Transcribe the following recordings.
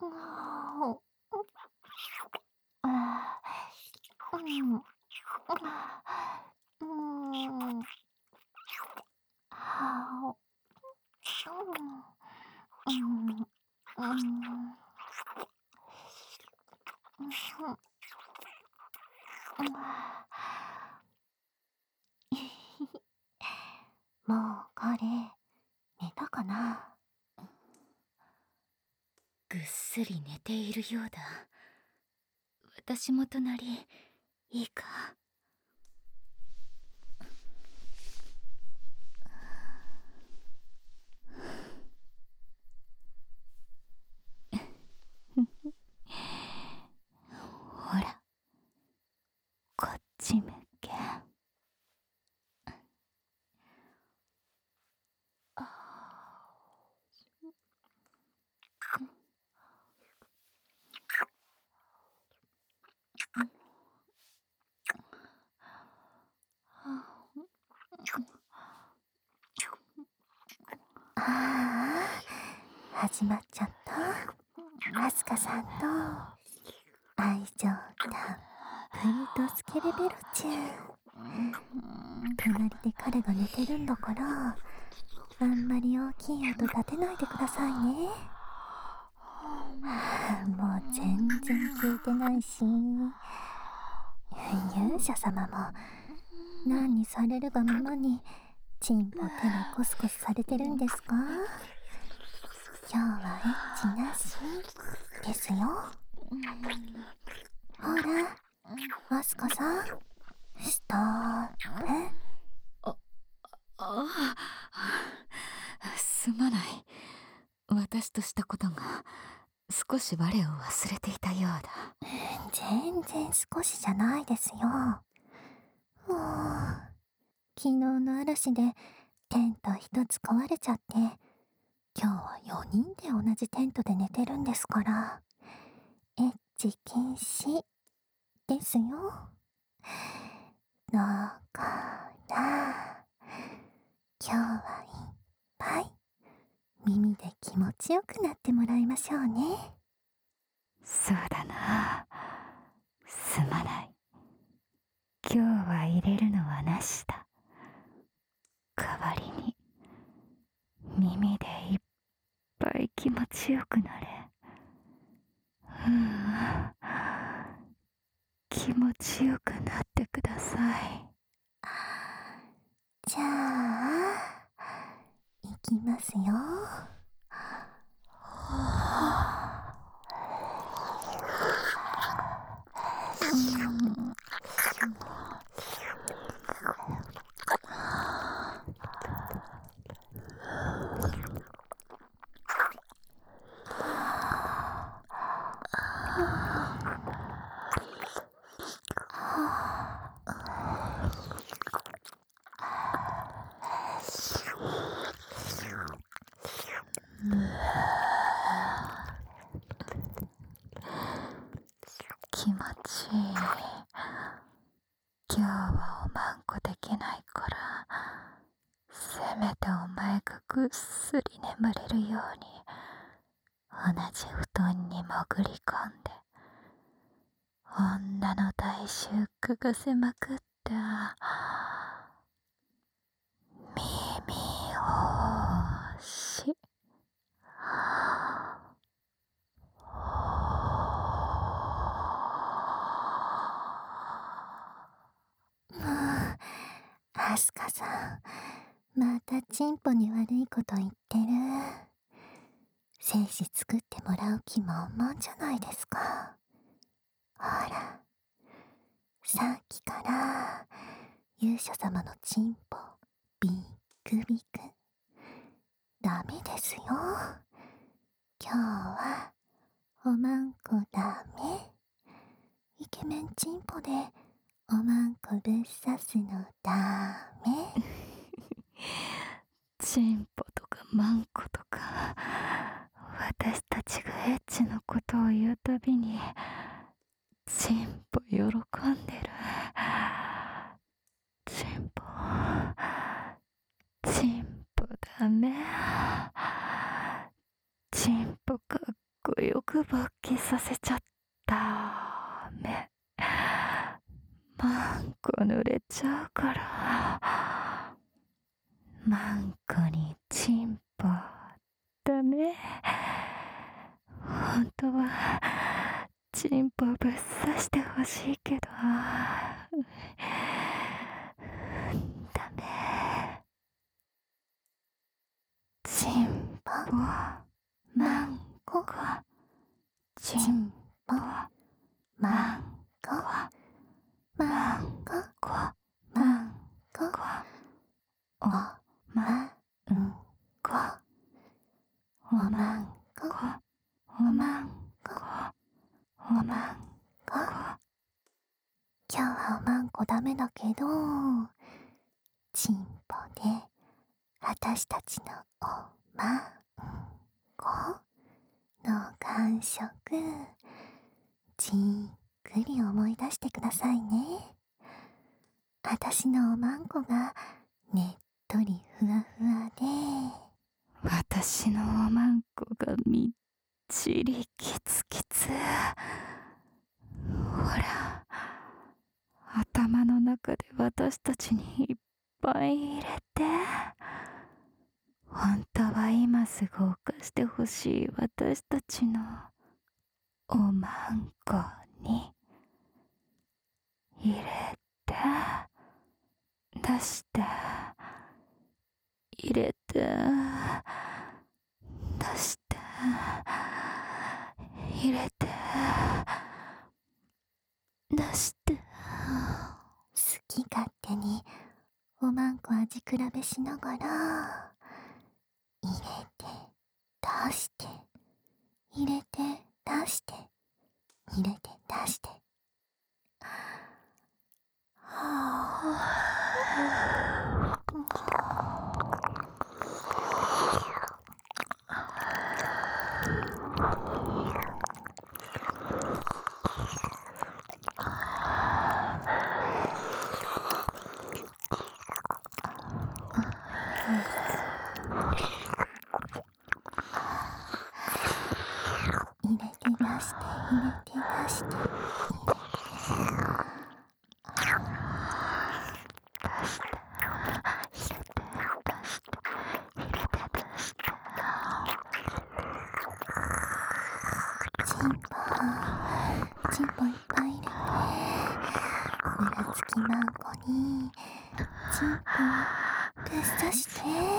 もう彼、寝たかな。 ぐっすり寝ているようだ。私も隣、いいか？ほら、こっち向け。 ああ、始まっちゃった。アスカさんの愛情たっぷりとスケベベロチュー。隣で彼が寝てるんだから、あんまり大きい音立てないでくださいね。もう全然聞いてないし、勇者様も何にされるがままにチンポ手がコスコスされてるんですか？今日はエッチなしですよ。ほら、アスカさん、ストップ。 ああ、すまない。私としたことが少し我を忘れていたようだ。 全然少しじゃないですよ。もう昨日の嵐でテント一つ壊れちゃって、今日は4人で同じテントで寝てるんですから、エッチ禁止ですよ。だから今日はいっぱい耳で気持ちよくなってもらいましょうね。 そうだな。すまない。今日は入れるのはなしだ。代わりに耳でいっぱい気持ちよくなれ。気持ちよくなってください。 じゃあ、いきますよ。 気持ちいい。今日はおまんこできないから、せめてお前がぐっすり眠れるように同じ布団に潜り込んで女の大衆嗅がせまくった耳をしアスカさん、またチンポに悪いこと言ってる。精子作ってもらう気満々じゃないですか。ほら、さっきから勇者様のチンポビックビク。ダメですよ。今日はおまんこダメ。イケメンチンポでおまんこぶっ刺すのダメ。 チンポとかマンコとか、私たちがエッチのことを言うたびにチンポ喜んでる。チンポダメ。チンポかっこいよく勃起させちゃった。目マンコ濡れちゃうから。マンコにチンポだね。本当はチンポぶっ刺してほしいけどダメ。チンポマンコチンポマンコマンコマンコおまんこおまんこおまんこおまんこ。 今日はおまんこダメだけど、チンポで私たちのおまんこの感触、じっくり思い出してくださいね。私のおまんこがねっとりふわふわで、 私のおまんこがみっちりキツキツ。ほら、頭の中で私たちにいっぱい入れて。本当は今すぐ犯してほしい私たちのおまんこに入れて、出して入れて、出して入れて、出して。 好き勝手におまんこ味比べしながら、入れて出して入れて出して入れて出して、入れて出して入れて出してチンポいっぱい入れて、うらつきまんこにチンポぶっ刺して、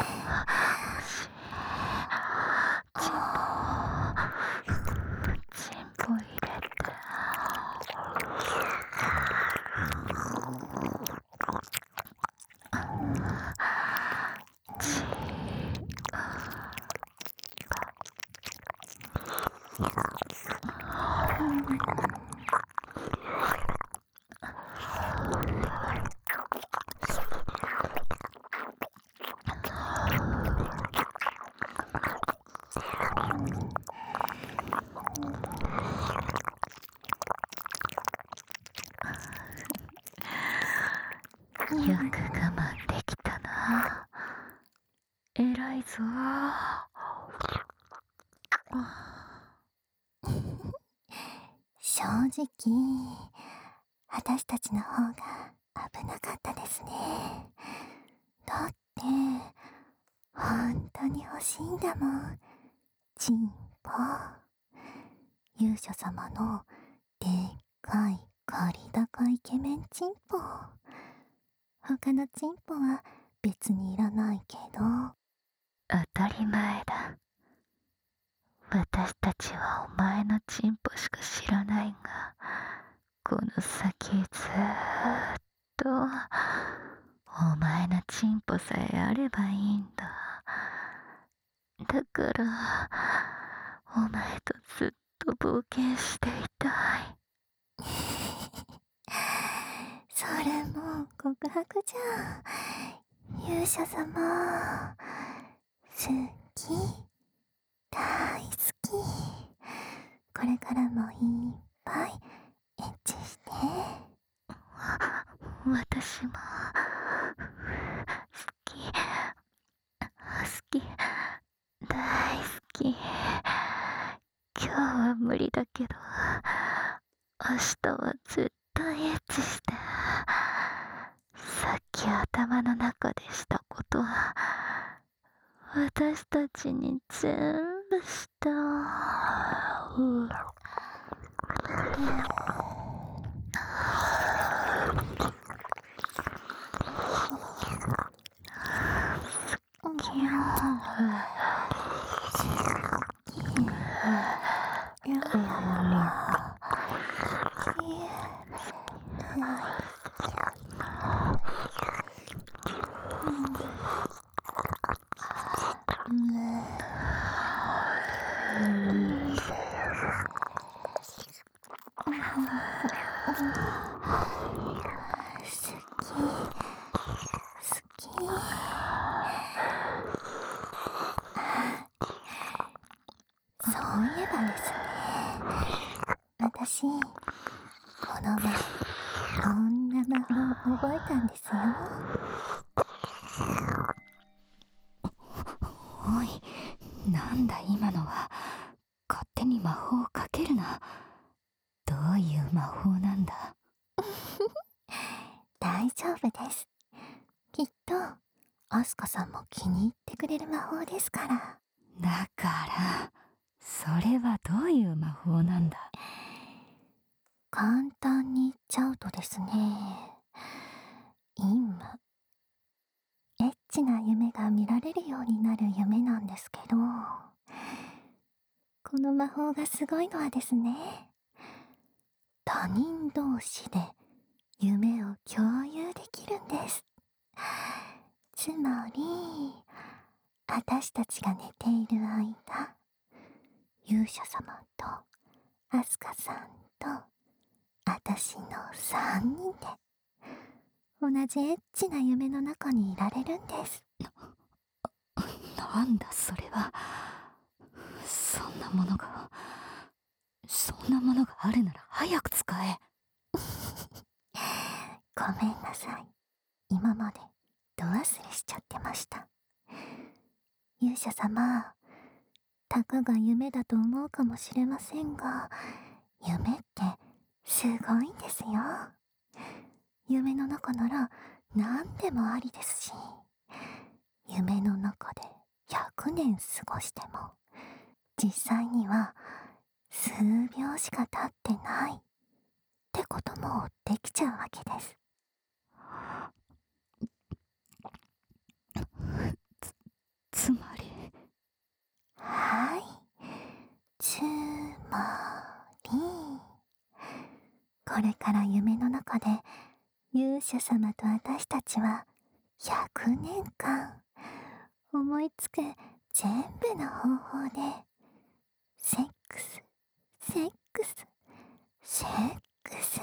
チンポ入れて。よく我慢できたな。偉いぞ。 正直私たちの方が危なかったですね。だって本当に欲しいんだもん、チンポ。勇者様のでっかい借り高イケメンチンポ。他のチンポは別にいらないけど。 当たり前だ。私たちはお前のチンポしか知らないが、この先ずっとお前のチンポさえあればいいんだ。だからお前とずっと冒険していたい。 それもう告白じゃん。勇者様、好き、大好き。これからもいっぱいエッチして。 私も好き、好き、大好き。今日はだけど、明日は絶対エッチして、さっき頭の中でしたことは、私たちに全部した。 そういえばですね、私この前こんな魔法覚えたんですよ。 おい、なんだ今のは。勝手に魔法をかけるな。どういう魔法なんだ。 大丈夫です。きっとアスカさんも気に入ってくれる魔法ですから。 だからそれはどういう魔法なんだ。 簡単に言っちゃうとですね、今エッチな夢が見られるようになる夢なんですけど、この魔法がすごいのはですね、他人同士で夢を共有できるんです。つまり私たちが寝ている間、勇者様とアスカさんと私の3人で同じエッチな夢の中にいられるんです。 なんだそれは。そんなものがあるなら早く使え。 ごめんなさい。今まで度忘れしちゃってました。勇者様、たかが夢だと思うかもしれませんが、夢ってすごいんですよ。夢の中なら何でもありですし、夢の中で100年過ごしても実際には数秒しか経ってないってこともできちゃうわけです。 つまり。 はい、つまりこれから夢の中で勇者様と私たちは100年間思いつく全部の方法でセックスセックスセックス、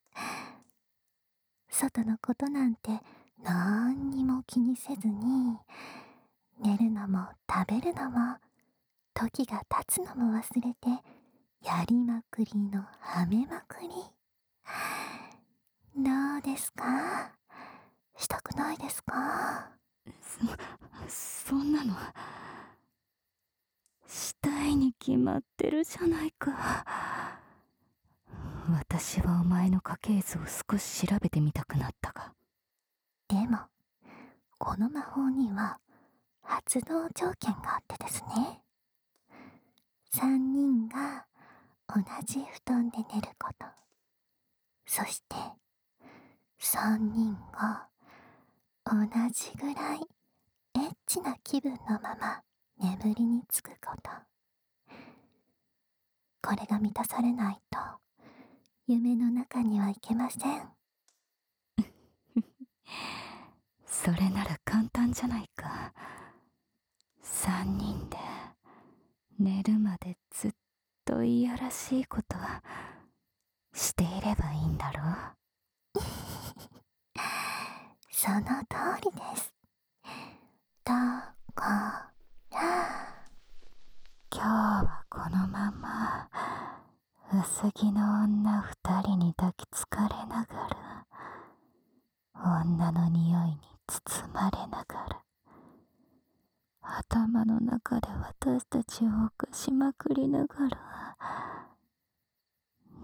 外のことなんてなんにも気にせずに、寝るのも食べるのも時が経つのも忘れてやりまくりのはめまくり。どうですか？したくないですか？ そんなのしたいに決まってるじゃないか。私はお前の家系図を少し調べてみたくなったが。 でもこの魔法には発動条件があってですね、3人が同じ布団で寝ること、そして3人が同じぐらいエッチな気分のまま眠りにつくこと。これが満たされないと夢の中には行けません。 それなら簡単じゃないか。3人で寝るまでずっといやらしいことはしていればいいんだろう。 その通りです。だから今日はこのまま薄着の女2人に抱きつかれながら、女の匂いに包まれながら、頭の中で私たちを犯しまくりながら、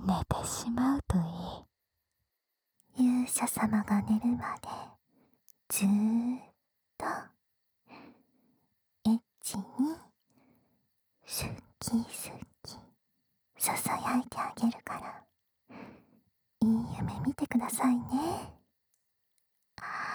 寝てしまうといい。 勇者様が寝るまでずーっとエッチにスッキスッキささやいてあげるからいい夢見てくださいね。